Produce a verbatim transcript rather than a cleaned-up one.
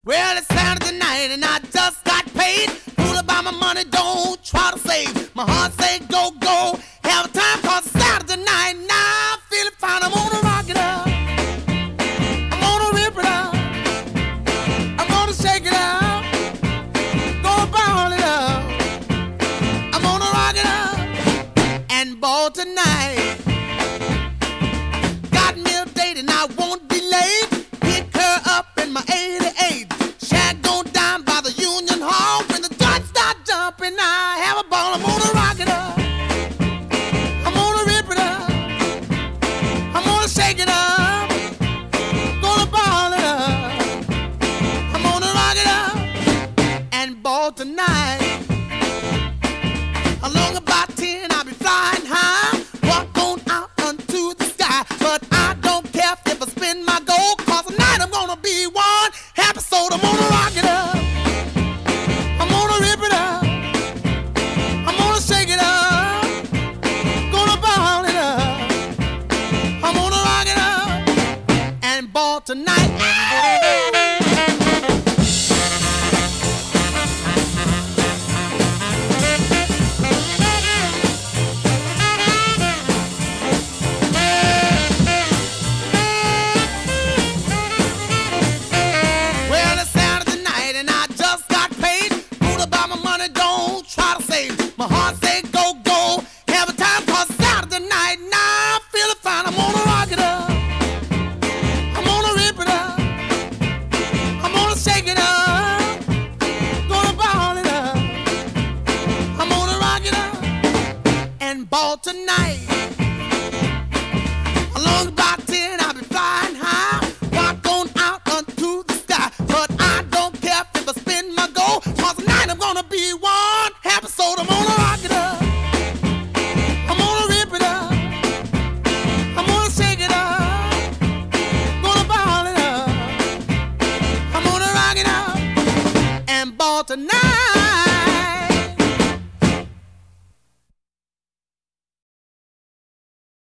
Well, it's Saturday night and I just got paid. Fool about my money, don't try to save. My heart say go, go, have a time cause it's Saturday night. Now I'm feeling fine, I'm gonna rock it up. I'm gonna rip it up. I'm gonna shake it up. Gonna ball it up. I'm gonna rock it up and ball tonight. Got me a date and I won't be late. Pick her up in my eighty-eight. Shag gon' down by the Union Hall. When the dots start jumping, I have a ball. I'm gonna rock it up. I'm gonna rip it up. I'm gonna shake it up. Gonna ball it up. I'm gonna rock it up and ball tonight. Along about ten, I'll be flying high. Walk on out unto the sky. But I don't care if I spin my gold, cause tonight I'm gonna be one happy soul. I'm gonna rock it up. I'm gonna rip it up. I'm gonna shake it up. Gonna ball it up. I'm gonna rock it up and ball tonight. Well, it's Saturday night and I just got paid. Fool about my money, don't try to save. My heart say go, go, have a time cause it's Saturday night. Now I'm feeling fine, I'm gonna rock it up. I'm gonna rip it up. I'm gonna shake it up. Gonna ball it up. I'm gonna rock it up and ball tonight. Along about ten, I'll be flying high. Walk on out unto the sky. But I don't care if I spin my gold, cause tonight I'm gonna be one happy soul. I'm gonna rock it up. I'm gonna rip it up. I'm gonna shake it up. Gonna ball it up. I'm gonna rock it up and ball tonight.